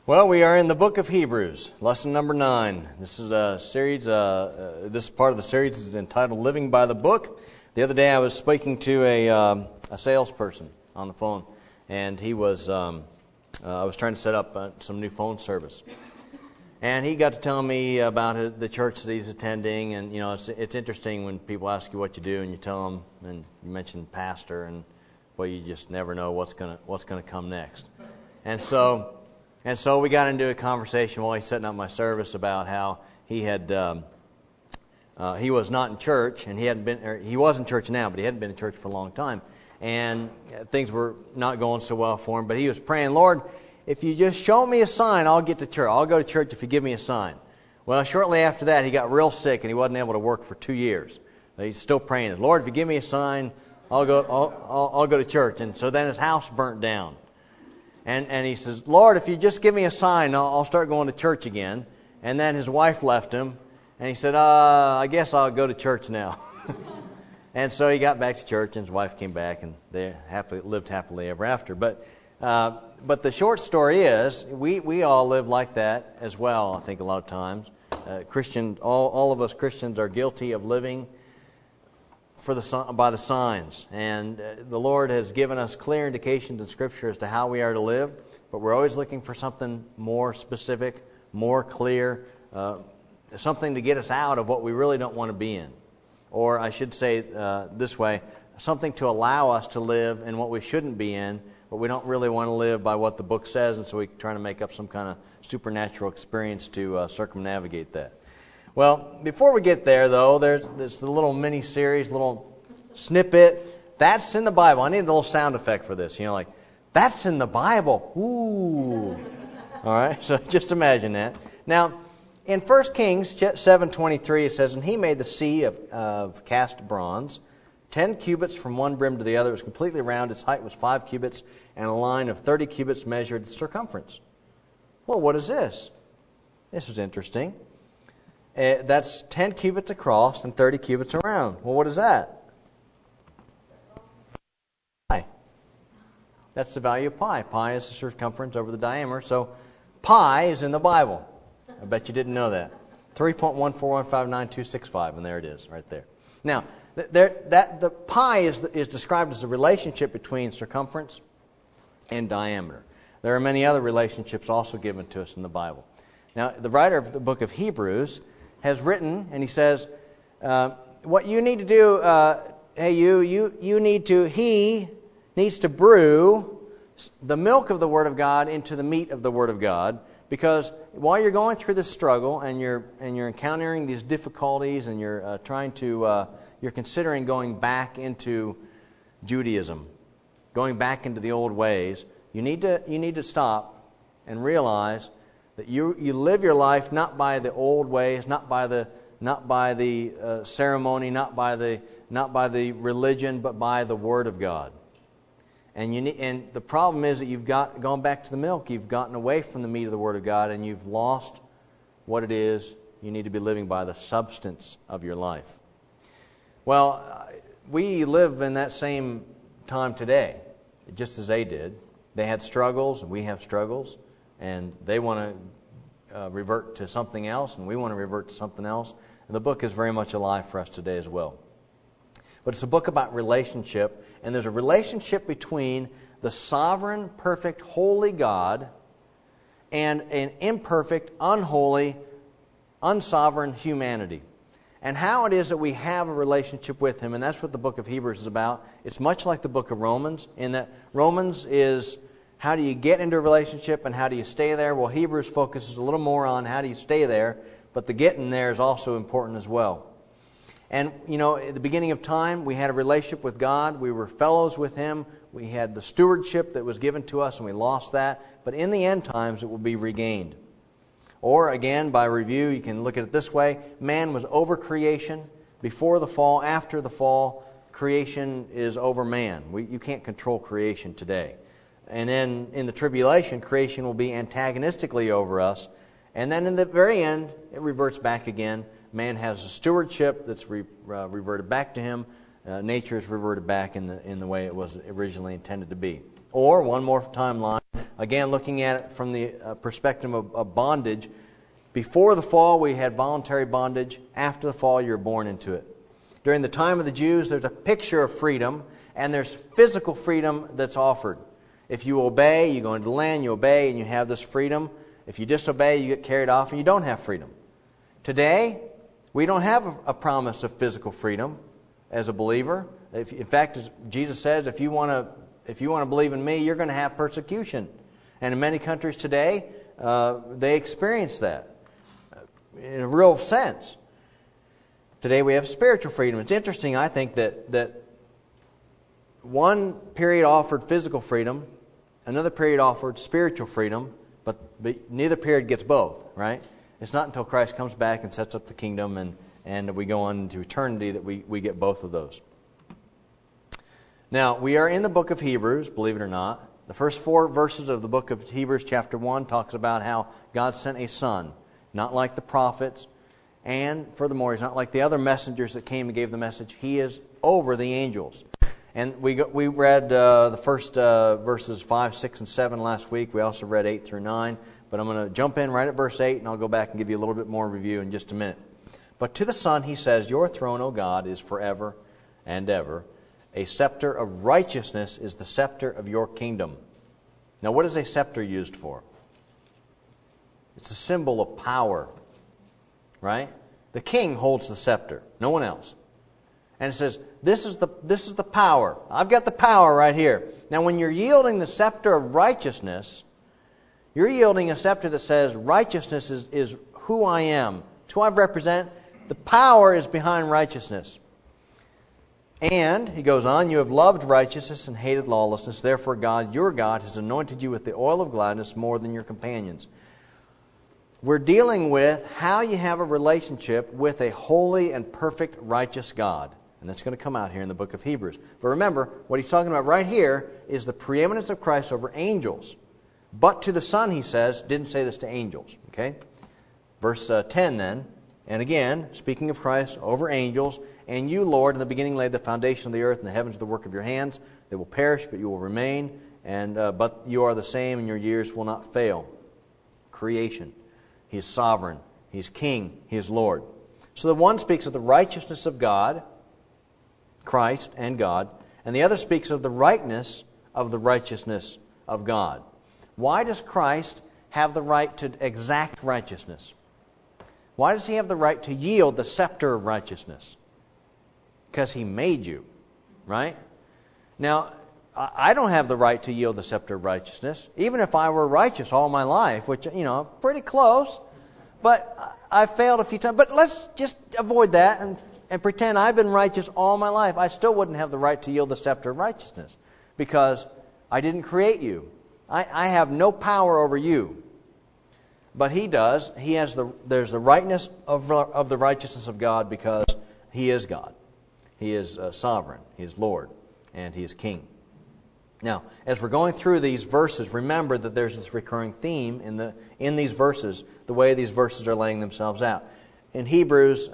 Well, we are in the book of Hebrews, lesson number 9. This is a series. This part of the series is entitled "Living by the Book." The other day, I was speaking to a salesperson on the phone, and he was. I was trying to set up some new phone service, and he got to tell me about the church that he's attending. And you know, it's interesting when people ask you what you do, and you tell them, and you mention pastor, and well, you just never know what's gonna come next, and so. And so we got into a conversation while he's setting up my service about how he had he was not in church, and he was in church now, but he hadn't been in church for a long time, and things were not going so well for him. But he was praying, "Lord, if you just show me a sign, I'll get to church. I'll go to church if you give me a sign." Well, shortly after that, he got real sick, and he wasn't able to work for 2 years. He's still praying, "Lord, if you give me a sign, I'll go to church." And so then his house burnt down. And he says, "Lord, if you just give me a sign, I'll start going to church again." And then his wife left him, and he said, "I guess I'll go to church now." And so he got back to church, and his wife came back, and they lived happily ever after. But the short story is, we all live like that as well. I think a lot of times, all of us Christians are guilty of living by the signs, and the Lord has given us clear indications in Scripture as to how we are to live, but we're always looking for something more specific, more clear, something to get us out of what we really don't want to be in. Or I should say this way, something to allow us to live in what we shouldn't be in, but we don't really want to live by what the book says, and so we're trying to make up some kind of supernatural experience to circumnavigate that. Well, before we get there, though, there's this little mini-series, little snippet. That's in the Bible. I need a little sound effect for this. You know, like, that's in the Bible. Ooh. All right, so just imagine that. Now, in 1 Kings 7:23, it says, "And he made the sea of cast bronze, 10 cubits from one brim to the other. It was completely round. Its height was 5 cubits, and a line of 30 cubits measured its circumference." Well, what is this? This was interesting. That's 10 cubits across and 30 cubits around. Well, what is that? Pi. That's the value of pi. Pi is the circumference over the diameter. So pi is in the Bible. I bet you didn't know that. 3.14159.265, and there it is, right there. Now, the pi is described as the relationship between circumference and diameter. There are many other relationships also given to us in the Bible. Now, the writer of the book of Hebrews has written, and he says, what you need to do, he needs to brew the milk of the Word of God into the meat of the Word of God, because while you're going through this struggle and you're encountering these difficulties and you're you're considering going back into Judaism, going back into the old ways, you need to stop and realize that you live your life not by the old ways, not by the ceremony, not by the religion, but by the Word of God. And the problem is that you've gone back to the milk. You've gotten away from the meat of the Word of God, and you've lost what it is you need to be living by, the substance of your life. Well, we live in that same time today, just as they did. They had struggles, and we have struggles. And they want to revert to something else, and we want to revert to something else. And the book is very much alive for us today as well. But it's a book about relationship, and there's a relationship between the sovereign, perfect, holy God and an imperfect, unholy, unsovereign humanity. And how it is that we have a relationship with Him, and that's what the book of Hebrews is about. It's much like the book of Romans, in that Romans is how do you get into a relationship and how do you stay there? Well, Hebrews focuses a little more on how do you stay there, but the getting there is also important as well. And, you know, at the beginning of time, we had a relationship with God. We were fellows with Him. We had the stewardship that was given to us, and we lost that. But in the end times, it will be regained. Or, again, by review, you can look at it this way. Man was over creation before the fall. After the fall, creation is over man. You can't control creation today. And then in the tribulation, creation will be antagonistically over us. And then in the very end, it reverts back again. Man has a stewardship that's reverted back to him. Nature is reverted back in the way it was originally intended to be. Or, one more timeline, Again, looking at it from the perspective of bondage. Before the fall, we had voluntary bondage. After the fall, you're born into it. During the time of the Jews, there's a picture of freedom, and there's physical freedom that's offered. If you obey, you go into the land, you obey, and you have this freedom. If you disobey, you get carried off, and you don't have freedom. Today, we don't have a promise of physical freedom as a believer. In fact, as Jesus says, if you want to believe in me, you're going to have persecution. And in many countries today, they experience that in a real sense. Today we have spiritual freedom. It's interesting, I think, that one period offered physical freedom, another period offered spiritual freedom, but neither period gets both, right? It's not until Christ comes back and sets up the kingdom and we go on into eternity that we get both of those. Now, we are in the book of Hebrews, believe it or not. The first 4 verses of the book of Hebrews, chapter 1, talks about how God sent a son, not like the prophets, and furthermore, he's not like the other messengers that came and gave the message. He is over the angels. And we read the first verses 5, 6, and 7 last week. We also read 8 through 9. But I'm going to jump in right at verse 8, and I'll go back and give you a little bit more review in just a minute. But to the Son he says, Your throne, O God, is forever and ever. A scepter of righteousness is the scepter of your kingdom. Now, what is a scepter used for? It's a symbol of power, right? The king holds the scepter, no one else. And it says, this is the power. I've got the power right here. Now, when you're yielding the scepter of righteousness, you're yielding a scepter that says righteousness is who I am. It's who I represent. The power is behind righteousness. And, he goes on, you have loved righteousness and hated lawlessness. Therefore God, your God, has anointed you with the oil of gladness more than your companions. We're dealing with how you have a relationship with a holy and perfect righteous God. And that's going to come out here in the book of Hebrews. But remember, what he's talking about right here is the preeminence of Christ over angels. But to the Son, he says, didn't say this to angels. Okay? Verse 10 then. And again, speaking of Christ over angels, and you, Lord, in the beginning laid the foundation of the earth, and the heavens are the work of your hands. They will perish, but you will remain. And but you are the same, and your years will not fail. Creation. He is sovereign. He is king. He is Lord. So the one speaks of the righteousness of God, Christ and God, and the other speaks of the rightness of the righteousness of God. Why does Christ have the right to exact righteousness? Why does he have the right to yield the scepter of righteousness? Because he made you, right? Now, I don't have the right to yield the scepter of righteousness, even if I were righteous all my life, which, pretty close, but I failed a few times. But let's just avoid that and pretend I've been righteous all my life. I still wouldn't have the right to yield the scepter of righteousness because I didn't create you. I have no power over you. But he does. There's the rightness of the righteousness of God because he is God. He is sovereign. He is Lord. And he is king. Now, as we're going through these verses, remember that there's this recurring theme in these verses, the way these verses are laying themselves out. In Hebrews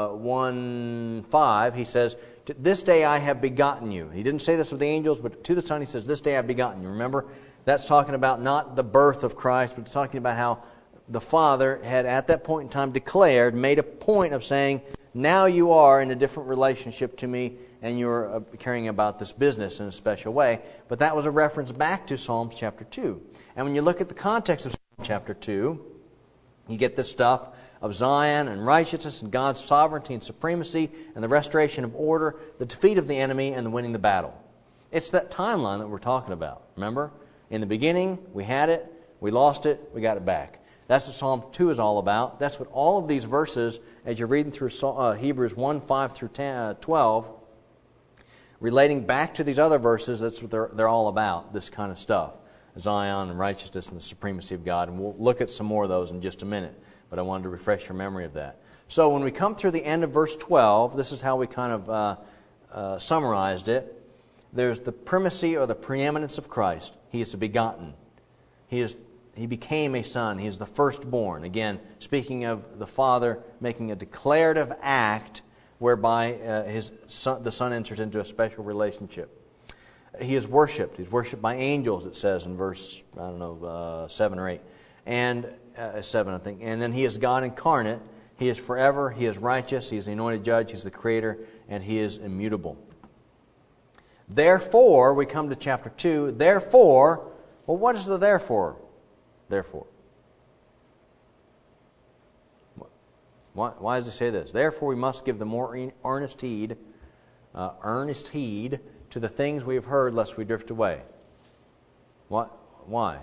1:5, he says, this day I have begotten you. He didn't say this of the angels, but to the Son he says, this day I have begotten you. Remember, that's talking about not the birth of Christ, but it's talking about how the Father had at that point in time made a point of saying, now you are in a different relationship to me and you're caring about this business in a special way. But that was a reference back to Psalms chapter 2. And when you look at the context of Psalm chapter 2, you get this stuff of Zion and righteousness and God's sovereignty and supremacy and the restoration of order, the defeat of the enemy, and the winning the battle. It's that timeline that we're talking about. Remember? In the beginning, we had it, we lost it, we got it back. That's what Psalm 2 is all about. That's what all of these verses, as you're reading through Hebrews 1, 5 through 12, relating back to these other verses, that's what they're all about, this kind of stuff. Zion and righteousness and the supremacy of God. And we'll look at some more of those in just a minute. But I wanted to refresh your memory of that. So when we come through the end of verse 12, this is how we kind of summarized it. There's the primacy or the preeminence of Christ. He is the begotten. He became a son. He is the firstborn. Again, speaking of the Father making a declarative act whereby the Son enters into a special relationship. He is worshipped. He's worshipped by angels, it says in verse, 7 or 8. And 7, I think. And then He is God incarnate. He is forever. He is righteous. He is the anointed judge. He's the creator. And He is immutable. Therefore, we come to chapter 2. Therefore, well, what is the therefore? Therefore. Why does He say this? Therefore, we must give the more earnest heed to the things we have heard, lest we drift away. What? Why?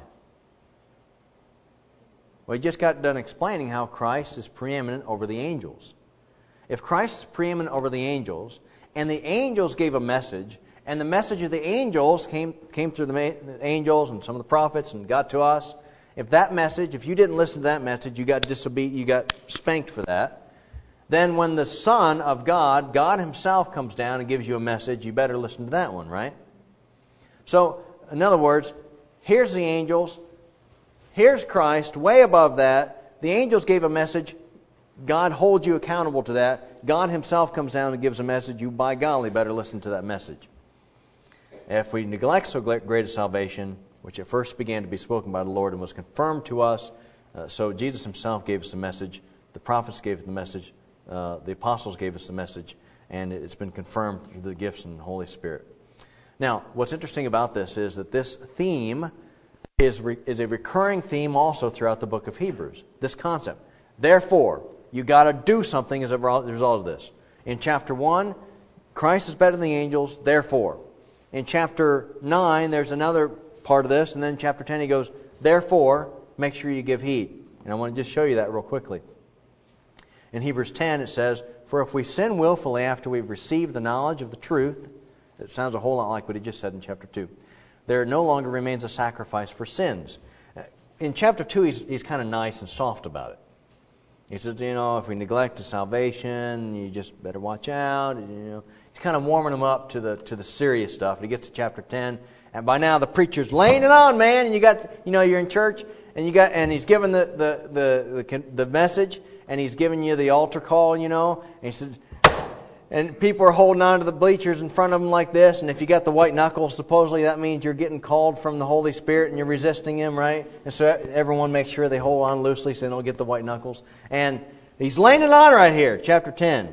Well, He just got done explaining how Christ is preeminent over the angels. If Christ is preeminent over the angels, and the angels gave a message, and the message of the angels came through the angels and some of the prophets and got to us, if you didn't listen to that message, you got disobedient, you got spanked for that. Then when the Son of God, God Himself comes down and gives you a message, you better listen to that one, right? So, in other words, here's the angels, here's Christ, way above that. The angels gave a message, God holds you accountable to that. God Himself comes down and gives a message, you by golly better listen to that message. If we neglect so great a salvation, which at first began to be spoken by the Lord and was confirmed to us, so Jesus Himself gave us the message, the prophets gave us the message, the apostles gave us the message, and it's been confirmed through the gifts and the Holy Spirit. Now, what's interesting about this is that this theme is a recurring theme also throughout the book of Hebrews. This concept. Therefore, you got to do something as a result of this. In chapter 1, Christ is better than the angels, therefore. In chapter 9, there's another part of this, and then in chapter 10 he goes, therefore, make sure you give heed. And I want to just show you that real quickly. In Hebrews 10 it says, for if we sin willfully after we've received the knowledge of the truth, it sounds a whole lot like what he just said in chapter 2, there no longer remains a sacrifice for sins. In chapter 2 he's kind of nice and soft about it. He says, if we neglect the salvation, you just better watch out. He's kind of warming them up to the serious stuff. And he gets to chapter 10, and by now the preacher's laying it on, man. And you got, you're in church, and he's giving the message, and he's giving you the altar call, And he said, and people are holding on to the bleachers in front of them like this. And if you got the white knuckles, supposedly that means you're getting called from the Holy Spirit and you're resisting Him, right? And so everyone makes sure they hold on loosely so they don't get the white knuckles. And he's laying it on right here, chapter 10.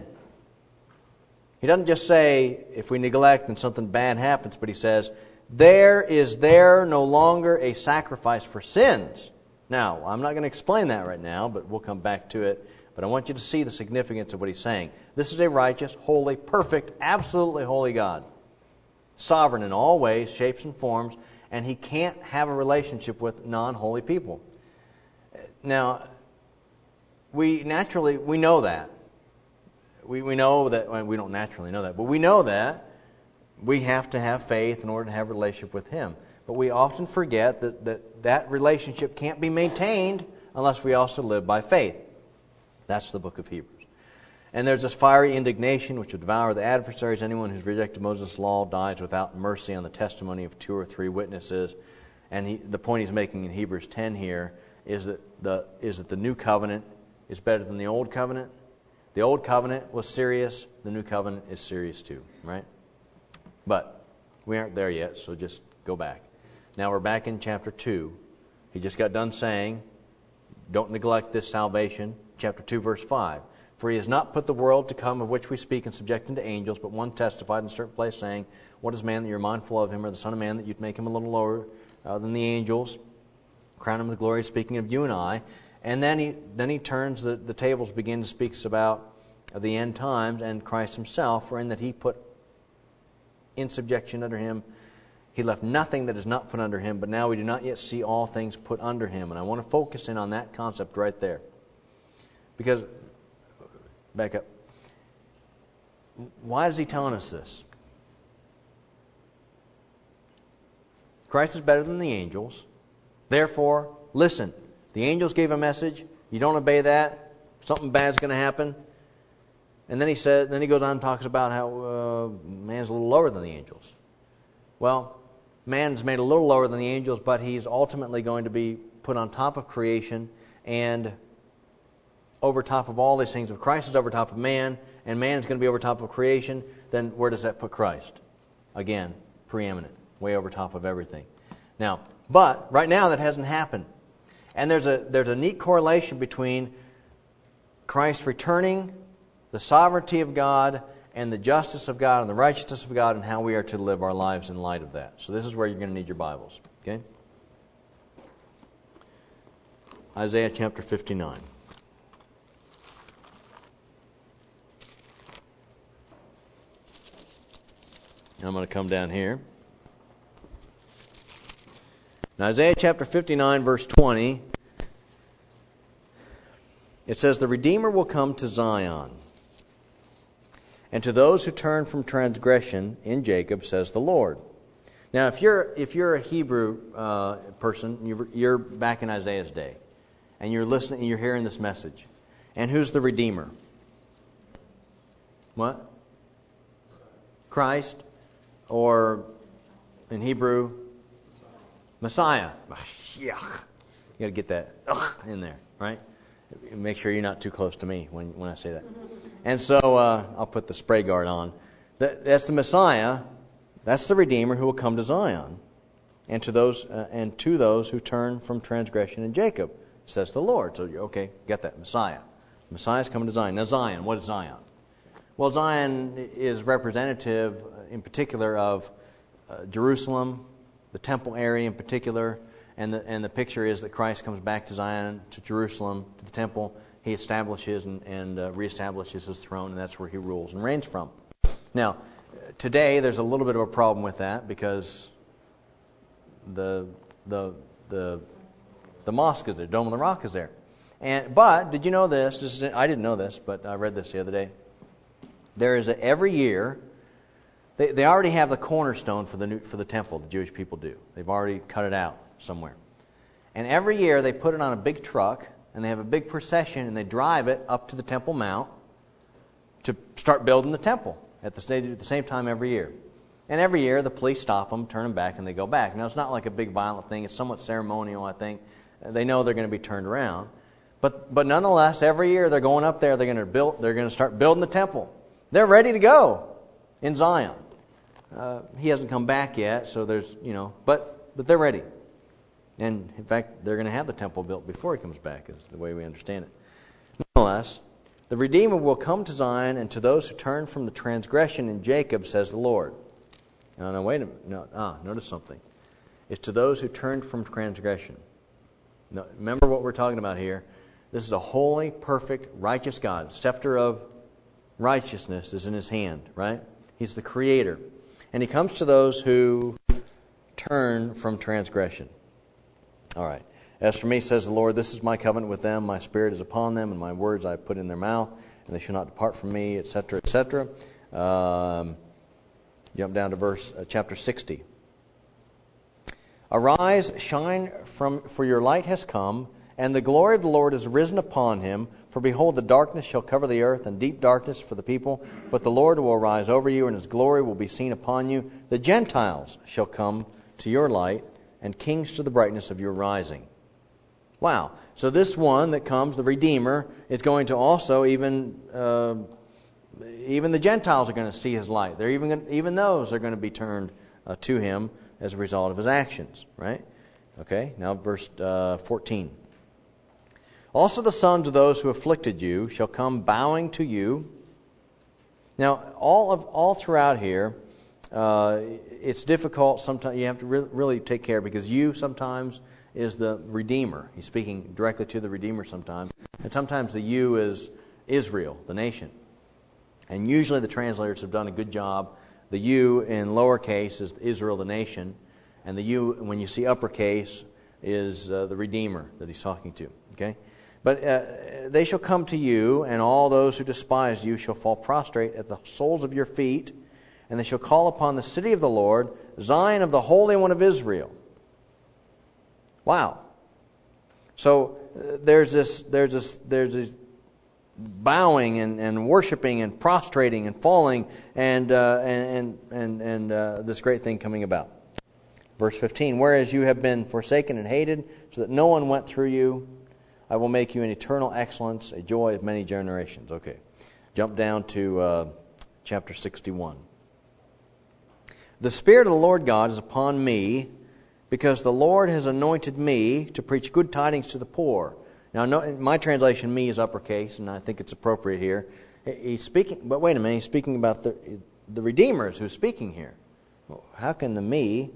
He doesn't just say, if we neglect and something bad happens, but he says, there is no longer a sacrifice for sins. Now, I'm not going to explain that right now, but we'll come back to it. But I want you to see the significance of what he's saying. This is a righteous, holy, perfect, absolutely holy God. Sovereign in all ways, shapes and forms, and He can't have a relationship with non-holy people. Now, we know that. We know that, well, we don't naturally know that, but we know that we have to have faith in order to have a relationship with Him. But we often forget that relationship can't be maintained unless we also live by faith. That's the book of Hebrews. And there's this fiery indignation which will devour the adversaries. Anyone who's rejected Moses' law dies without mercy on the testimony of 2 or 3 witnesses. And the point he's making in Hebrews 10 here is that the new covenant is better than the old covenant. The old covenant was serious. The new covenant is serious too, right? But we aren't there yet, so just go back. Now we're back in chapter 2. He just got done saying, don't neglect this salvation. Chapter 2, verse 5. For He has not put the world to come of which we speak and subject him to angels, but one testified in a certain place, saying, what is man that you're mindful of him, or the Son of Man that you'd make him a little lower than the angels? Crown him with glory, speaking of you and I. And then he turns, the tables begin to speak about the end times and Christ Himself, for in that He put in subjection under Him. He left nothing that is not put under Him, but now we do not yet see all things put under Him. And I want to focus in on that concept right there. Because, back up, why is he telling us this? Christ is better than the angels. Therefore, listen. The angels gave a message. You don't obey that, something bad's going to happen. And then he goes on and talks about how man's a little lower than the angels. Well, man's made a little lower than the angels, but he's ultimately going to be put on top of creation and over top of all these things. If Christ is over top of man, and man is going to be over top of creation, then where does that put Christ? Again, preeminent. way over top of everything. Now, but right now that hasn't happened. And there's a neat correlation between Christ returning, the sovereignty of God, and the justice of God and the righteousness of God, and how we are to live our lives in light of that. So this is where you're going to need your Bibles. Okay? Isaiah chapter 59. I'm going to come down here. In Isaiah chapter 59, verse 20, it says, "The Redeemer will come to Zion, and to those who turn from transgression in Jacob, says the Lord." Now, if you're a Hebrew person, you're back in Isaiah's day, and you're listening, you're hearing this message. And who's the Redeemer? What? Christ, or in Hebrew, Messiah. Yeah, you got to get that in there, right? Make sure you're not too close to me when I say that. And so I'll put the spray guard on. That's the Messiah. That's the Redeemer who will come to Zion, and to those who turn from transgression in Jacob, says the Lord. So okay, get that, Messiah. Messiah's coming to Zion. Now Zion, what is Zion? Well, Zion is representative, in particular, of Jerusalem, the temple area in particular, and the picture is that Christ comes back to Zion, to Jerusalem, to the temple. He establishes and reestablishes his throne, and that's where he rules and reigns from. Now, today there's a little bit of a problem with that because the mosque is there, Dome of the Rock is there. But did you know this? I didn't know this, but I read this the other day. There is every year. They already have the cornerstone for the temple. The Jewish people do. They've already cut it out somewhere. And every year they put it on a big truck, and they have a big procession, and they drive it up to the Temple Mount to start building the temple at the same time every year. And every year the police stop them, turn them back, and they go back. Now it's not like a big violent thing. It's somewhat ceremonial, I think. They know they're going to be turned around. But nonetheless, every year they're going up there. They're going to start building the temple. They're ready to go in Zion. He hasn't come back yet, so there's, but they're ready. And in fact, they're going to have the temple built before he comes back, is the way we understand it. Nonetheless, the Redeemer will come to Zion, and to those who turn from the transgression in Jacob, says the Lord. Now wait a minute. Notice something. It's to those who turn from transgression. Now, remember what we're talking about here. This is a holy, perfect, righteous God. The scepter of righteousness is in his hand, right? He's the creator. And he comes to those who turn from transgression. All right. As for me, says the Lord, this is my covenant with them. My spirit is upon them, and my words I have put in their mouth, and they shall not depart from me, etc., etc. Jump down to chapter 60. Arise, shine, for your light has come, and the glory of the Lord is risen upon him. For behold, the darkness shall cover the earth, and deep darkness for the people. But the Lord will arise over you, and his glory will be seen upon you. The Gentiles shall come to your light, and kings to the brightness of your rising. Wow. So this one that comes, the Redeemer, is going to also even the Gentiles are going to see his light. They're even those are going to be turned to him as a result of his actions. Right? Okay. Now verse 14. Also the sons of those who afflicted you shall come bowing to you. Now all throughout here, it's difficult. Sometimes you have to really take care because you sometimes is the Redeemer. He's speaking directly to the Redeemer sometimes. And sometimes the you is Israel, the nation. And usually the translators have done a good job. The you in lowercase is Israel, the nation. And the you, when you see uppercase, is the Redeemer that he's talking to. Okay? But they shall come to you, and all those who despise you shall fall prostrate at the soles of your feet. And they shall call upon the city of the Lord, Zion of the Holy One of Israel. Wow. So there's this bowing and worshiping and prostrating and falling and this great thing coming about. Verse 15, whereas you have been forsaken and hated, so that no one went through you, I will make you an eternal excellence, a joy of many generations. Okay. Jump down to chapter 61. The Spirit of the Lord God is upon me, because the Lord has anointed me to preach good tidings to the poor. Now, my translation, me, is uppercase, and I think it's appropriate here. He's speaking, but wait a minute, he's speaking about the Redeemer who's speaking here. Well, how can the me...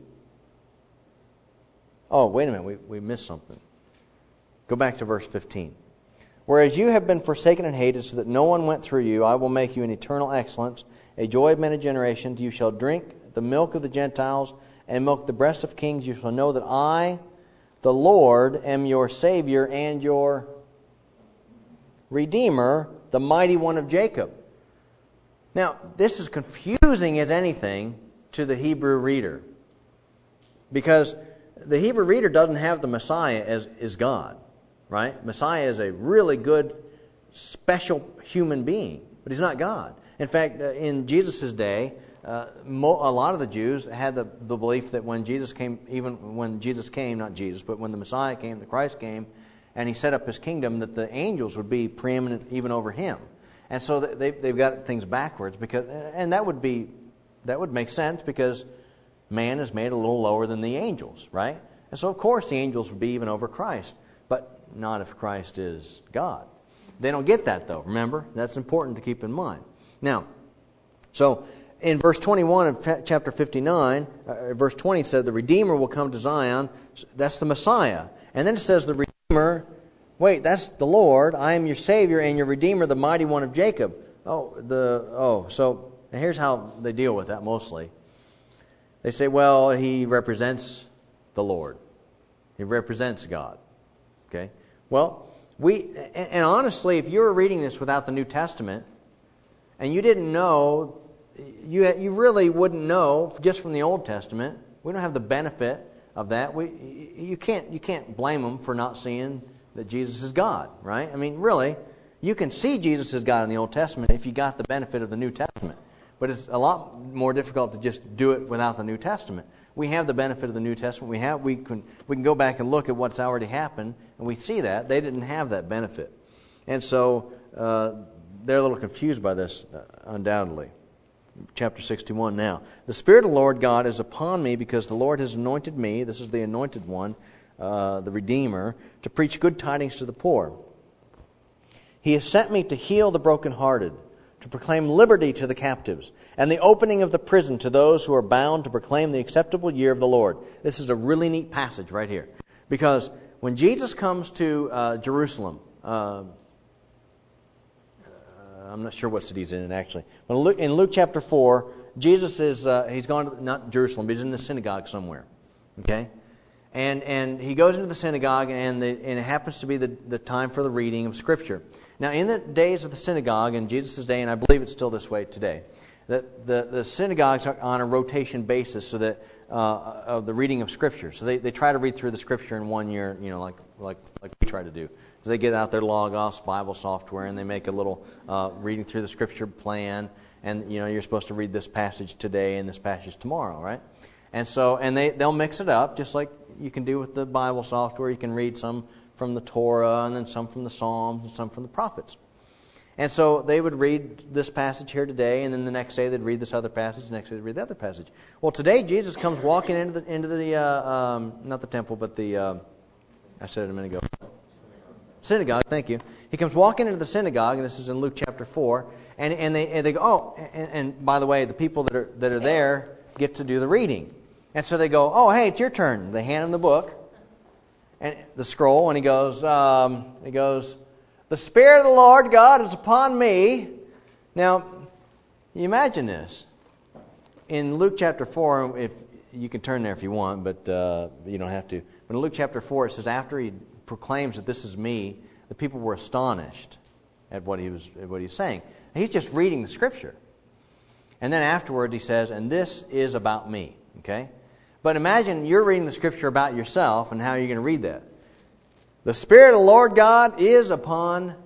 Oh, wait a minute, we missed something. Go back to verse 15. Whereas you have been forsaken and hated, so that no one went through you, I will make you an eternal excellence, a joy of many generations. You shall drink the milk of the Gentiles, and milk the breast of kings. You shall know that I, the Lord, am your Savior and your Redeemer, the mighty one of Jacob. Now, this is confusing as anything to the Hebrew reader, because the Hebrew reader doesn't have the Messiah as God, right? Messiah is a really good, special human being, but he's not God. In fact, in Jesus' day, a lot of the Jews had the belief that when Jesus came, when the Messiah came, the Christ came, and he set up his kingdom, that the angels would be preeminent even over him. And so they've got things backwards, and that would make sense, because man is made a little lower than the angels, right? And so of course the angels would be even over Christ, but not if Christ is God. They don't get that though, remember? That's important to keep in mind. Now, so in verse 21 of chapter 59, verse 20 said the Redeemer will come to Zion. That's the Messiah. And then it says the Redeemer, wait, that's the Lord. I am your Savior and your Redeemer, the mighty one of Jacob. So here's how they deal with that mostly. They say, well, he represents the Lord. He represents God. Okay? Well, and honestly, if you were reading this without the New Testament, and you didn't know, you really wouldn't know just from the Old Testament. We don't have the benefit of that. You can't blame them for not seeing that Jesus is God, right? I mean, really, you can see Jesus as God in the Old Testament if you got the benefit of the New Testament. But it's a lot more difficult to just do it without the New Testament. We have the benefit of the New Testament. We can go back and look at what's already happened, and we see that they didn't have that benefit, and so they're a little confused by this, undoubtedly. Chapter 61 now. The Spirit of the Lord God is upon me, because the Lord has anointed me. This is the anointed one, the Redeemer, to preach good tidings to the poor. He has sent me to heal the brokenhearted, to proclaim liberty to the captives, and the opening of the prison to those who are bound, to proclaim the acceptable year of the Lord. This is a really neat passage right here. Because when Jesus comes to Jerusalem, I'm not sure what city he's in actually. But in Luke chapter 4, Jesus he's gone to, not Jerusalem, but he's in the synagogue somewhere. Okay? And he goes into the synagogue, and it happens to be the time for the reading of Scripture. Now, in the days of the synagogue, in Jesus' day, and I believe it's still this way today, that the synagogues are on a rotation basis, so that of the reading of Scripture. So they try to read through the Scripture in 1 year, like we try to do. So they get out their Logos Bible software, and they make a little reading through the Scripture plan. And you're supposed to read this passage today and this passage tomorrow, right? And so they'll mix it up, just like you can do with the Bible software. You can read some from the Torah, and then some from the Psalms, and some from the prophets. And so they would read this passage here today, and then the next day they'd read this other passage, the next day they'd read the other passage. Well, today Jesus comes walking into the not the temple, but I said it a minute ago. Synagogue, thank you. He comes walking into the synagogue, and this is in Luke chapter 4, and they go, oh, and by the way, the people that are there get to do the reading. And so they go, oh, hey, it's your turn. They hand him the book, and the scroll, and he goes, the Spirit of the Lord God is upon me. Now, you imagine this. In Luke chapter 4, if you can turn there if you want, but you don't have to. But in Luke chapter 4, it says, after he proclaims that this is me, the people were astonished at what he was saying. And he's just reading the Scripture. And then afterward he says, and this is about me. Okay? But imagine you're reading the Scripture about yourself, and how are you going to read that? The Spirit of the Lord God is upon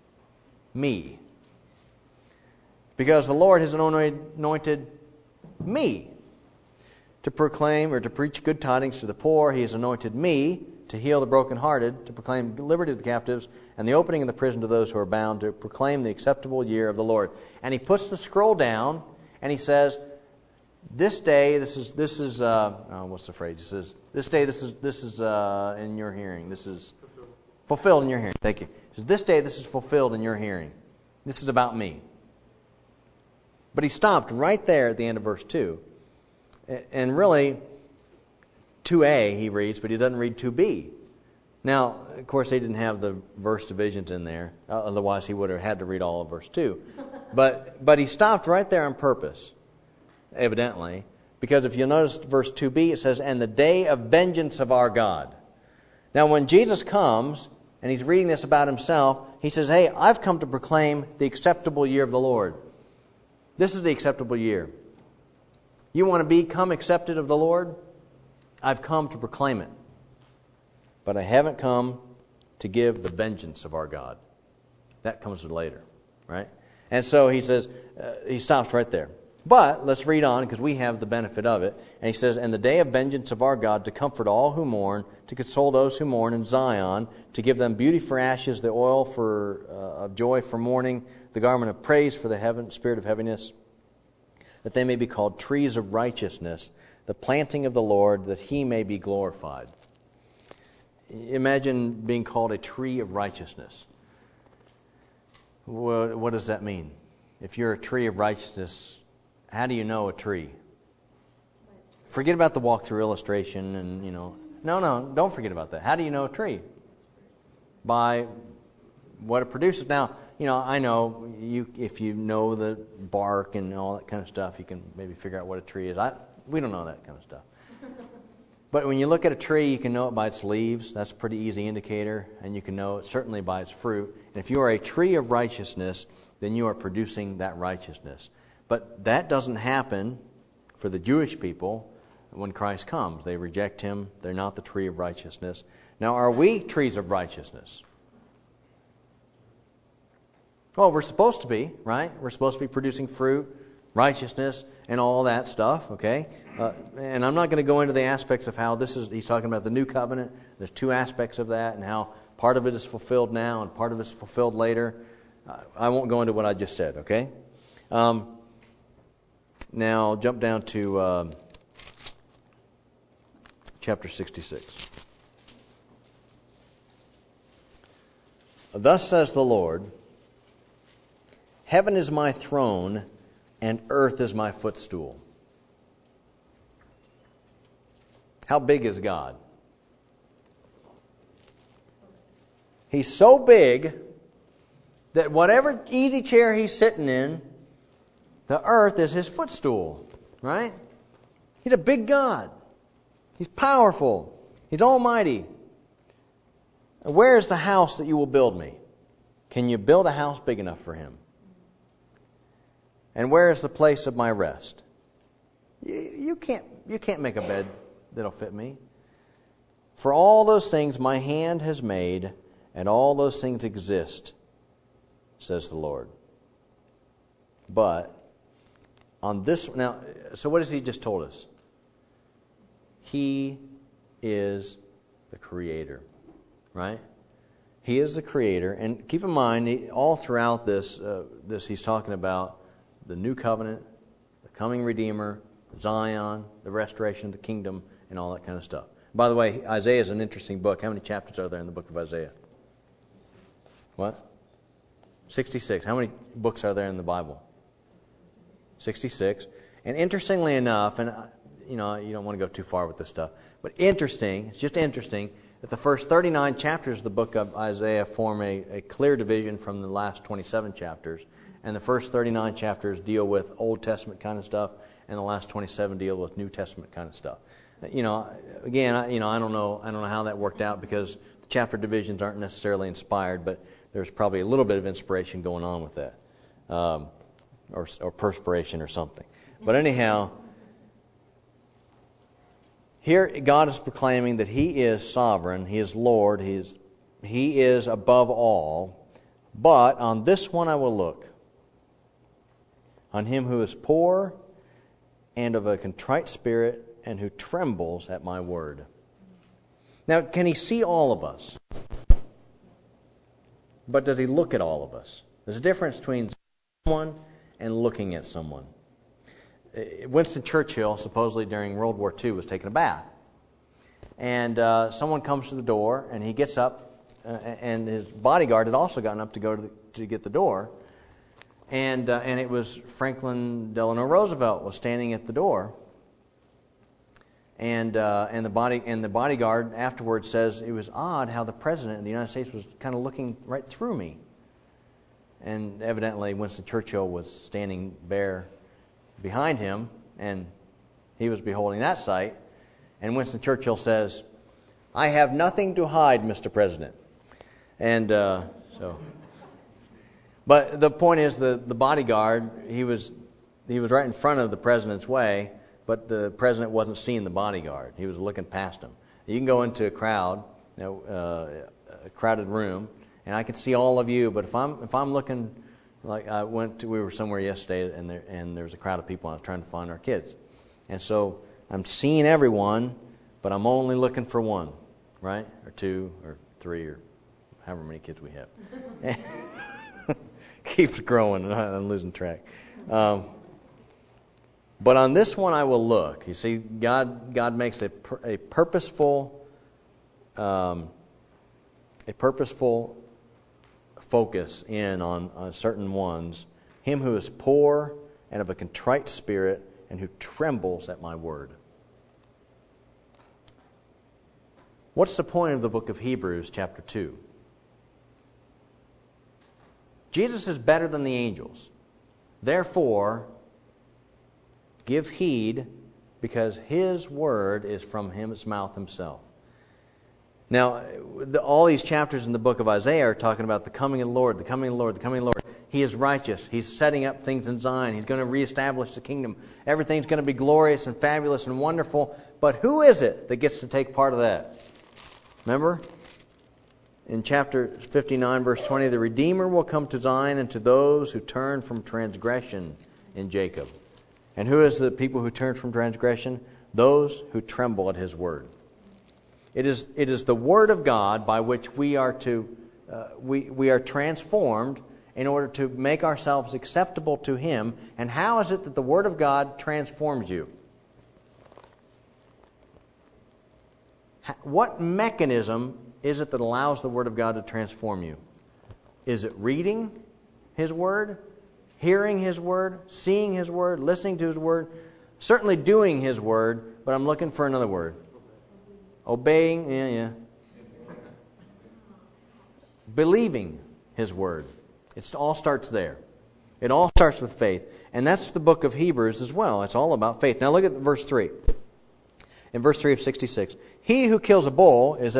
me, because the Lord has anointed me to proclaim or to preach good tidings to the poor. He has anointed me to heal the brokenhearted, to proclaim liberty to the captives, and the opening of the prison to those who are bound, to proclaim the acceptable year of the Lord. And he puts the scroll down, and he says, This day, this is what's the phrase? It says, this day, this is in your hearing. This is fulfilled in your hearing. Thank you. It says, this day, this is fulfilled in your hearing. This is about me. But he stopped right there at the end of verse 2. And really, 2a he reads, but he doesn't read 2b. Now, of course, they didn't have the verse divisions in there. Otherwise, he would have had to read all of verse 2. But he stopped right there on purpose, evidently. Because if you notice verse 2b, it says, and the day of vengeance of our God. Now, when Jesus comes, and he's reading this about himself, he says, hey, I've come to proclaim the acceptable year of the Lord. This is the acceptable year. You want to become accepted of the Lord? I've come to proclaim it. But I haven't come to give the vengeance of our God. That comes later, right? And so he says, he stops right there. But let's read on, because we have the benefit of it. And he says, and the day of vengeance of our God, to comfort all who mourn, to console those who mourn in Zion, to give them beauty for ashes, the oil of joy for mourning, the garment of praise for the spirit of heaviness, that they may be called trees of righteousness, the planting of the Lord, that he may be glorified. Imagine being called a tree of righteousness. What does that mean? If you're a tree of righteousness, how do you know a tree? Forget about the walkthrough illustration and, No, don't forget about that. How do you know a tree? By what it produces. Now, I know if you know the bark and all that kind of stuff, you can maybe figure out what a tree is. We don't know that kind of stuff. But when you look at a tree, you can know it by its leaves. That's a pretty easy indicator. And you can know it certainly by its fruit. And if you are a tree of righteousness, then you are producing that righteousness. But that doesn't happen for the Jewish people when Christ comes. They reject him. They're not the tree of righteousness. Now, are we trees of righteousness? Well, we're supposed to be, right? We're supposed to be producing fruit, righteousness, and all that stuff, okay? And I'm not going to go into the aspects of how he's talking about the new covenant. There's two aspects of that, and how part of it is fulfilled now and part of it is fulfilled later. I won't go into what I just said, okay? Now, jump down to chapter 66. Thus says the Lord, heaven is my throne, and earth is my footstool. How big is God? He's so big that whatever easy chair he's sitting in, the earth is his footstool, right? He's a big God. He's powerful. He's almighty. Where is the house that you will build me? Can you build a house big enough for him? And where is the place of my rest? You can't make a bed that'll fit me. For all those things my hand has made, and all those things exist, says the Lord. But on this now, so what has he just told us? He is the Creator, right? He is the Creator, and keep in mind, all throughout this he's talking about the new covenant, the coming Redeemer, Zion, the restoration of the kingdom, and all that kind of stuff. By the way, Isaiah is an interesting book. How many chapters are there in the book of Isaiah? What? 66. How many books are there in the Bible? 66. And interestingly enough, and you don't want to go too far with this stuff, but it's just interesting that the first 39 chapters of the book of Isaiah form a clear division from the last 27 chapters. And the first 39 chapters deal with Old Testament kind of stuff, and the last 27 deal with New Testament kind of stuff. Again, I don't know how that worked out, because the chapter divisions aren't necessarily inspired, but there's probably a little bit of inspiration going on with that, or perspiration or something. But anyhow, here God is proclaiming that He is sovereign, He is Lord, He is above all. But on this one I will look, on him who is poor and of a contrite spirit, and who trembles at my word. Now, can He see all of us? But does He look at all of us? There's a difference between someone and looking at someone. Winston Churchill, supposedly during World War II, was taking a bath. And someone comes to the door, and he gets up, and his bodyguard had also gotten up to go to get the door. And it was Franklin Delano Roosevelt was standing at the door. And the bodyguard afterwards says it was odd how the president of the United States was kind of looking right through me. And evidently Winston Churchill was standing bare behind him, and he was beholding that sight. And Winston Churchill says, "I have nothing to hide, Mr. President." And but the point is, the bodyguard, he was right in front of the president's way, but the president wasn't seeing the bodyguard. He was looking past him. You can go into a crowd, a crowded room, and I can see all of you. But if I'm looking, like we were somewhere yesterday, and there was a crowd of people, and I was trying to find our kids, and so I'm seeing everyone, but I'm only looking for one, right, or two, or three, or however many kids we have. Keeps growing, and I'm losing track. But on this one I will look. You see, God makes a purposeful focus in on certain ones. Him who is poor and of a contrite spirit, and who trembles at my word. What's the point of the book of Hebrews, chapter 2? Jesus is better than the angels. Therefore, give heed, because His word is from His mouth Himself. Now, all these chapters in the book of Isaiah are talking about the coming of the Lord, the coming of the Lord, the coming of the Lord. He is righteous. He's setting up things in Zion. He's going to reestablish the kingdom. Everything's going to be glorious and fabulous and wonderful. But who is it that gets to take part of that? Remember? In chapter 59, verse 20, the Redeemer will come to Zion and to those who turn from transgression in Jacob. And who is the people who turn from transgression? Those who tremble at His word. It is the word of God by which we are transformed in order to make ourselves acceptable to Him. And how is it that the word of God transforms you? What mechanism is it that allows the word of God to transform you? Is it reading His word, hearing His word, seeing His word, listening to His word? Certainly doing His word, but I'm looking for another word. Obeying, yeah. Believing His word. It all starts there. It all starts with faith. And that's the book of Hebrews as well. It's all about faith. Now look at verse 3. In verse 3 of 66. He who kills a bull is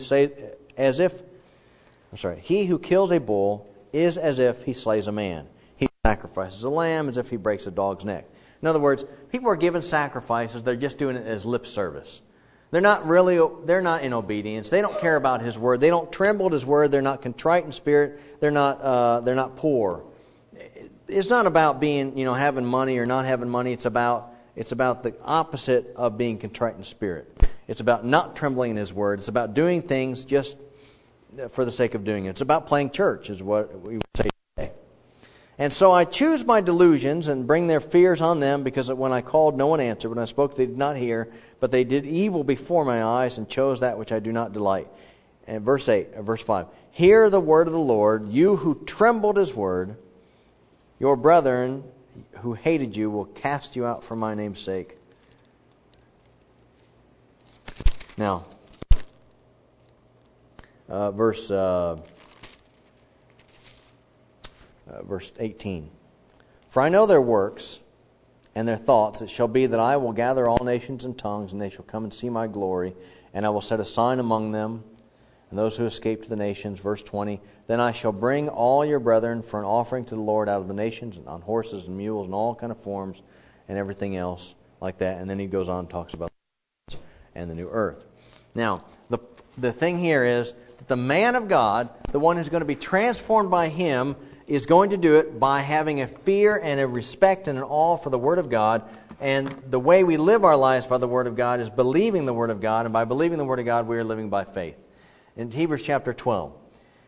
he who kills a bull is as if he slays a man. He sacrifices a lamb as if he breaks a dog's neck. In other words, people are given sacrifices, they're just doing it as lip service. They're not in obedience. They don't care about His word. They don't tremble at His word. They're not contrite in spirit. They're not poor. It's not about being, having money or not having money. It's about the opposite of being contrite in spirit. It's about not trembling in His word. It's about doing things just for the sake of doing it. It's about playing church, is what we would say today. And so I choose my delusions and bring their fears on them, because when I called, no one answered. When I spoke, they did not hear. But they did evil before my eyes and chose that which I do not delight. And verse 5. Hear the word of the Lord, you who trembled His word. Your brethren who hated you will cast you out for my name's sake. Now, verse 18. For I know their works and their thoughts. It shall be that I will gather all nations and tongues, and they shall come and see my glory. And I will set a sign among them, and those who escape to the nations. Verse 20. Then I shall bring all your brethren for an offering to the Lord out of the nations, and on horses and mules and all kind of forms and everything else like that. And then he goes on and talks about the and the new earth. Now, the thing here is that the man of God, the one who's going to be transformed by Him, is going to do it by having a fear and a respect and an awe for the Word of God. And the way we live our lives by the Word of God is believing the Word of God. And by believing the Word of God, we are living by faith. In Hebrews chapter 12.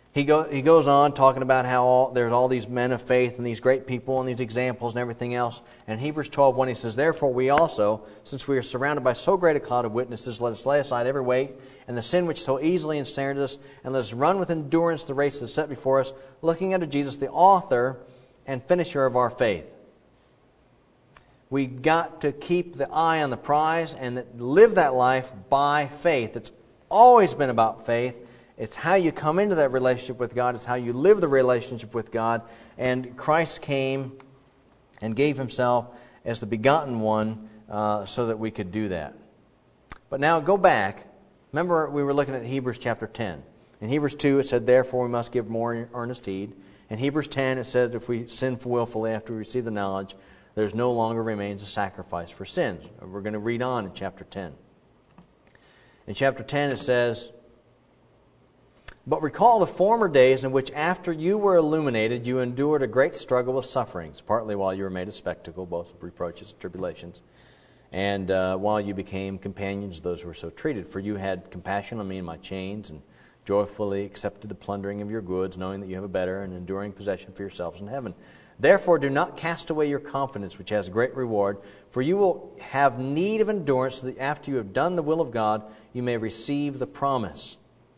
He goes on talking about how there's all these men of faith and these great people and these examples and everything else. And Hebrews 12:1, he says, "Therefore we also, since we are surrounded by so great a cloud of witnesses, let us lay aside every weight and the sin which so easily ensnares us, and let us run with endurance the race that is set before us, looking unto Jesus, the author and finisher of our faith." We've got to keep the eye on the prize and live that life by faith. It's always been about faith. It's how you come into that relationship with God. It's how you live the relationship with God. And Christ came and gave Himself as the begotten one so that we could do that. But now go back. Remember, we were looking at Hebrews chapter 10. In Hebrews 2, it said, "Therefore we must give more earnest heed." In Hebrews 10, it said, "If we sin willfully after we receive the knowledge, there's no longer remains a sacrifice for sins." We're going to read on in chapter 10. In chapter 10, it says, "But recall the former days in which after you were illuminated, you endured a great struggle with sufferings, partly while you were made a spectacle, both of reproaches and tribulations, and while you became companions of those who were so treated. For you had compassion on me in my chains, and joyfully accepted the plundering of your goods, knowing that you have a better and enduring possession for yourselves in heaven. Therefore do not cast away your confidence, which has great reward, for you will have need of endurance, so that after you have done the will of God, you may receive the promise."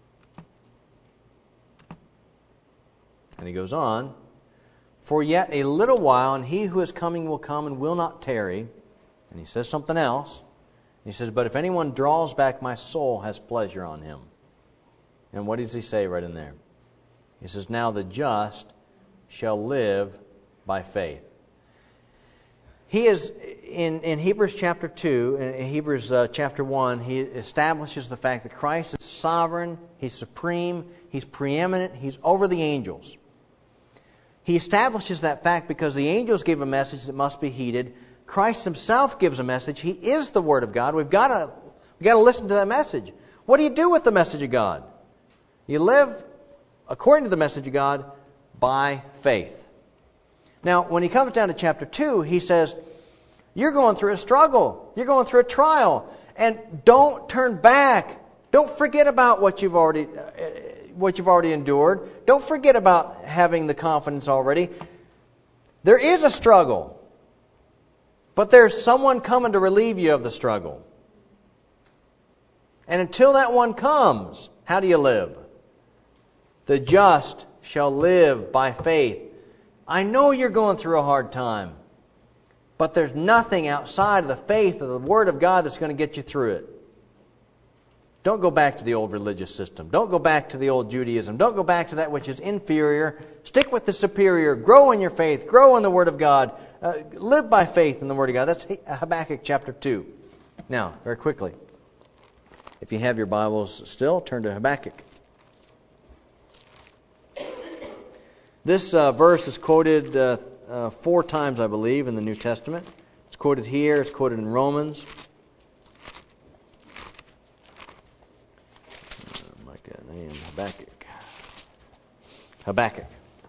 And he goes on, "For yet a little while, and he who is coming will come and will not tarry." And he says something else. He says, "But if anyone draws back, my soul has pleasure on him." And what does he say right in there? He says, "Now the just shall live by faith." He is, in Hebrews chapter 2, in Hebrews chapter 1, he establishes the fact that Christ is sovereign, He's supreme, He's preeminent, He's over the angels. He establishes that fact because the angels gave a message that must be heeded. Christ Himself gives a message. He is the Word of God. We've got to listen to that message. What do you do with the message of God? You live according to the message of God by faith. Now, when he comes down to chapter 2, he says, you're going through a struggle. You're going through a trial. And don't turn back. Don't forget about what you've already endured. Don't forget about having the confidence already. There is a struggle. But there's someone coming to relieve you of the struggle. And until that one comes, how do you live? The just shall live by faith. I know you're going through a hard time, but there's nothing outside of the faith of the Word of God that's going to get you through it. Don't go back to the old religious system. Don't go back to the old Judaism. Don't go back to that which is inferior. Stick with the superior. Grow in your faith. Grow in the Word of God. Live by faith in the Word of God. That's Habakkuk chapter 2. Now, very quickly, if you have your Bibles still, turn to Habakkuk. This verse is quoted 4 times, I believe, in the New Testament. It's quoted here. It's quoted in Romans. Habakkuk.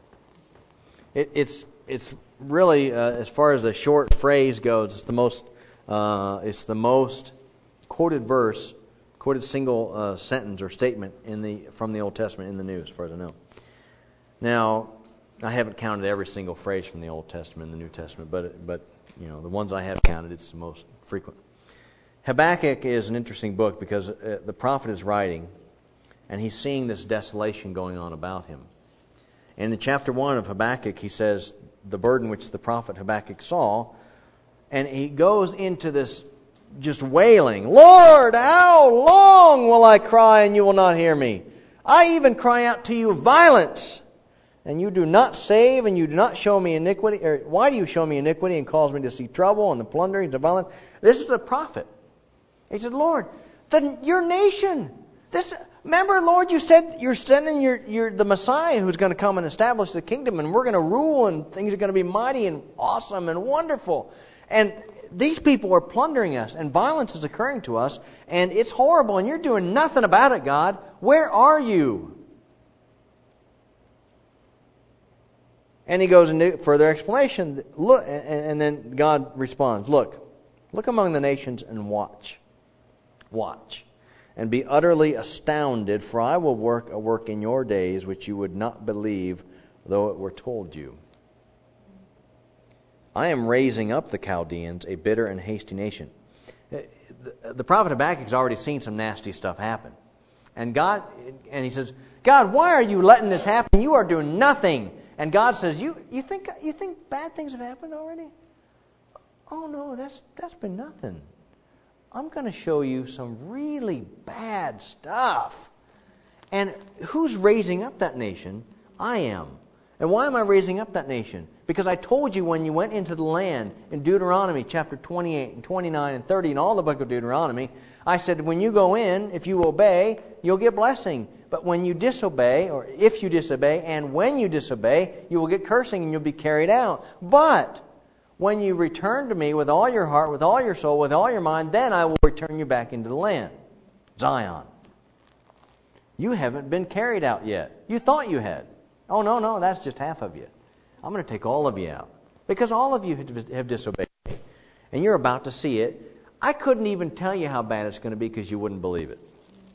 It's really, as far as a short phrase goes, it's the most quoted verse, quoted single sentence or statement from the Old Testament in the New, as far as I know. Now, I haven't counted every single phrase from the Old Testament and the New Testament, but you know, the ones I have counted, it's the most frequent. Habakkuk is an interesting book because the prophet is writing, and he's seeing this desolation going on about him. And in chapter 1 of Habakkuk, he says the burden which the prophet Habakkuk saw, and he goes into this just wailing, "Lord, how long will I cry and you will not hear me? I even cry out to you violence, and you do not save, and you do not show me iniquity. Or why do you show me iniquity and cause me to see trouble and the plunderings and violence?" This is a prophet. He said, "Lord, your nation. Remember, Lord, you said you're sending the Messiah who's going to come and establish the kingdom, and we're going to rule, and things are going to be mighty and awesome and wonderful. And these people are plundering us, and violence is occurring to us, and it's horrible, and you're doing nothing about it, God. Where are you?" And he goes into further explanation. Look, and then God responds, Look among the nations and watch. Watch. and be utterly astounded, for I will work a work in your days which you would not believe, though it were told you. I am raising up the Chaldeans, a bitter and hasty nation. The prophet Habakkuk has already seen some nasty stuff happen. And he says, God, why are you letting this happen? You are doing nothing. And God says, you think bad things have happened already? Oh no, that's been nothing. I'm going to show you some really bad stuff. And who's raising up that nation? I am. And why am I raising up that nation? Because I told you when you went into the land in Deuteronomy chapter 28 and 29 and 30 and all the book of Deuteronomy, I said when you go in, if you obey, you'll get blessing. But when you disobey, or if you disobey, and when you disobey, you will get cursing and you'll be carried out. But when you return to me with all your heart, with all your soul, with all your mind, then I will return you back into the land. Zion. You haven't been carried out yet. You thought you had. Oh, no, that's just half of you. I'm going to take all of you out. Because all of you have disobeyed me. And you're about to see it. I couldn't even tell you how bad it's going to be because you wouldn't believe it.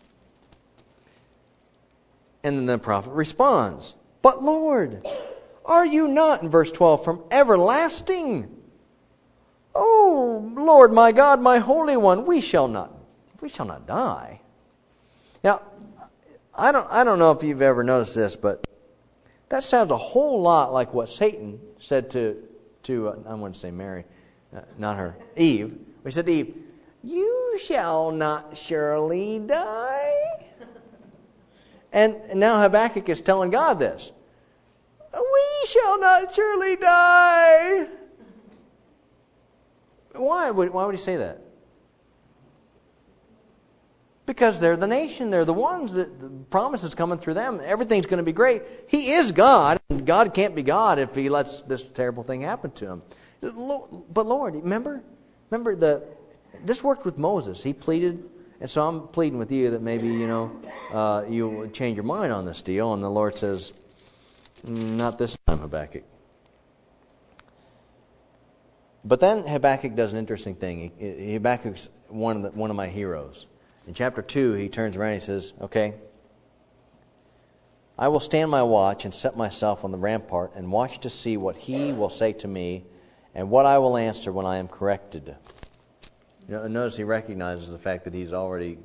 And then the prophet responds, but Lord, are you not, in verse 12, from everlasting? Oh, Lord, my God, my Holy One, we shall not die. Now, I don't know if you've ever noticed this, but that sounds a whole lot like what Satan said to I want to say Mary, not her, Eve. He said to Eve, you shall not surely die. And now Habakkuk is telling God this. We shall not surely die. Why would he say that? Because they're the nation. They're the ones that the promise is coming through them. Everything's going to be great. He is God. And God can't be God if he lets this terrible thing happen to him. But Lord, remember this worked with Moses. He pleaded, and so I'm pleading with you that maybe, you would change your mind on this deal. And the Lord says, not this time, Habakkuk. But then Habakkuk does an interesting thing. Habakkuk's one of my heroes. In chapter 2, he turns around and he says, okay, I will stand my watch and set myself on the rampart and watch to see what he will say to me and what I will answer when I am corrected. Notice he recognizes the fact that he's already,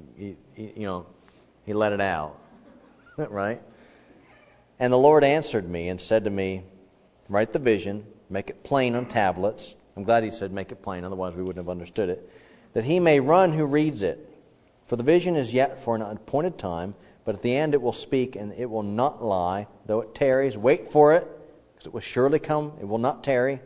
he let it out, right? And the Lord answered me and said to me, write the vision, make it plain on tablets. I'm glad he said make it plain, otherwise we wouldn't have understood it. That he may run who reads it. For the vision is yet for an appointed time, but at the end it will speak and it will not lie. Though it tarries, wait for it, because it will surely come, it will not tarry.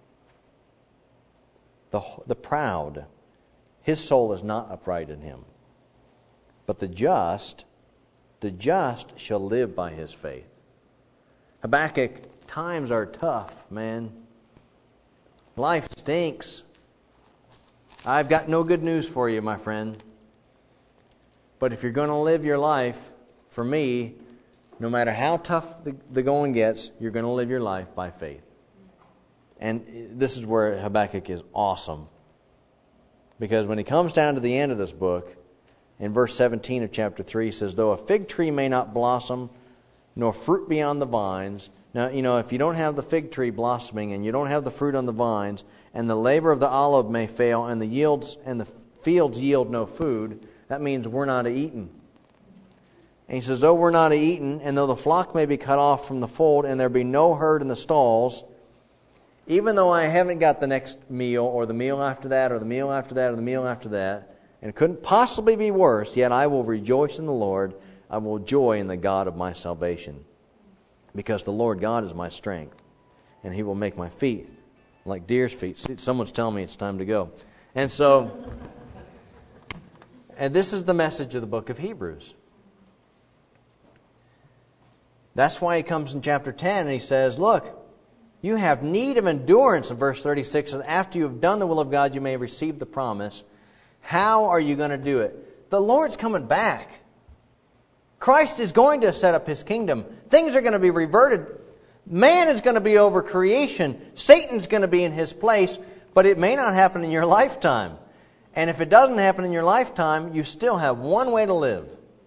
The proud, his soul is not upright in him. But the just shall live by his faith. Habakkuk, times are tough, man. Life stinks. I've got no good news for you, my friend. But if you're going to live your life, for me, no matter how tough the going gets, you're going to live your life by faith. And this is where Habakkuk is awesome. Because when he comes down to the end of this book, in verse 17 of chapter 3, he says, though a fig tree may not blossom, nor fruit be on the vines. Now, if you don't have the fig tree blossoming, and you don't have the fruit on the vines, and the labor of the olive may fail, and the fields yield no food, that means we're not eaten. And he says, though we're not eaten, and though the flock may be cut off from the fold, and there be no herd in the stalls, even though I haven't got the next meal, or the meal after that, or the meal after that, or the meal after that, and it couldn't possibly be worse, yet I will rejoice in the Lord. I will joy in the God of my salvation. Because the Lord God is my strength, and he will make my feet like deer's feet. See, someone's telling me it's time to go. And this is the message of the book of Hebrews. That's why he comes in chapter 10 and he says, look, you have need of endurance in verse 36. And after you have done the will of God, you may receive the promise. How are you going to do it? The Lord's coming back. Christ is going to set up his kingdom. Things are going to be reverted. Man is going to be over creation. Satan's going to be in his place. But it may not happen in your lifetime. And if it doesn't happen in your lifetime, you still have one way to live.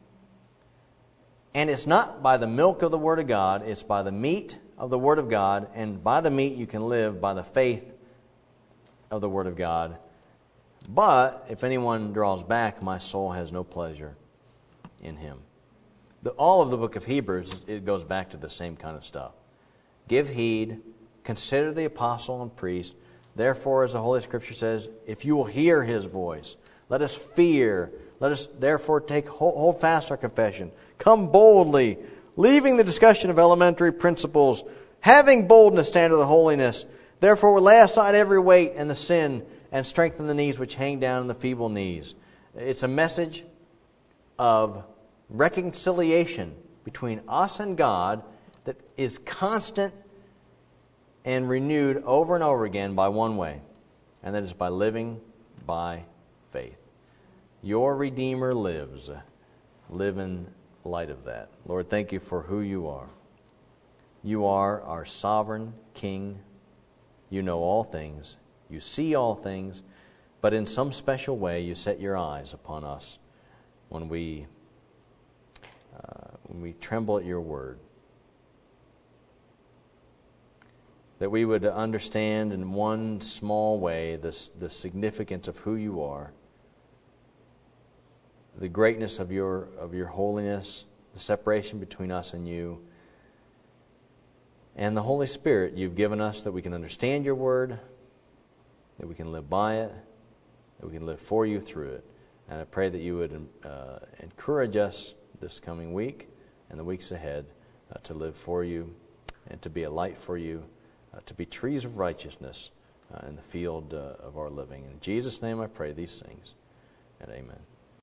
And it's not by the milk of the Word of God, it's by the meat of the Word of God, and by the meat you can live by the faith of the Word of God. But if anyone draws back, my soul has no pleasure in him. All of the book of Hebrews, it goes back to the same kind of stuff. Give heed, consider the apostle and priest. Therefore, as the Holy Scripture says, if you will hear his voice, let us fear. Let us therefore hold fast our confession. Come boldly, leaving the discussion of elementary principles, having boldness stand to the holiness. Therefore, lay aside every weight and the sin, and strengthen the knees which hang down and the feeble knees. It's a message of reconciliation between us and God that is constant and renewed over and over again by one way, and that is by living by faith. Your Redeemer lives. Live in light of that. Lord, thank you for who you are. You are our sovereign King. You know all things. You see all things. But in some special way, you set your eyes upon us when we tremble at your word. That we would understand in one small way the significance of who you are, the greatness of your holiness, the separation between us and you, and the Holy Spirit you've given us that we can understand your word, that we can live by it, that we can live for you through it. And I pray that you would encourage us this coming week and the weeks ahead to live for you and to be a light for you, to be trees of righteousness in the field of our living. In Jesus' name I pray these things, and amen.